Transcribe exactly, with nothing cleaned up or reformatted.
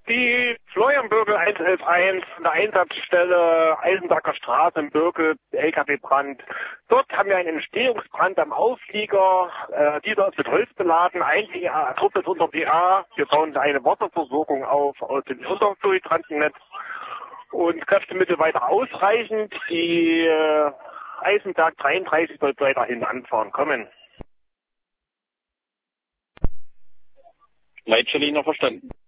die Florian-Bürgel eins eins eins von der Einsatzstelle Eisendacker Straße in Bürgel, L K W-Brand. Dort haben wir einen Entstehungsbrand am Auflieger. Äh, dieser ist mit Holz beladen. Ein D A, Truppe ist unter D A. Wir bauen eine Wasserversorgung auf aus dem Unterfluttransnetz. Und Kräftemittel weiter ausreichend. Die äh, Eisenberg dreiunddreißig soll weiterhin anfahren kommen. Leitstelle noch verstanden.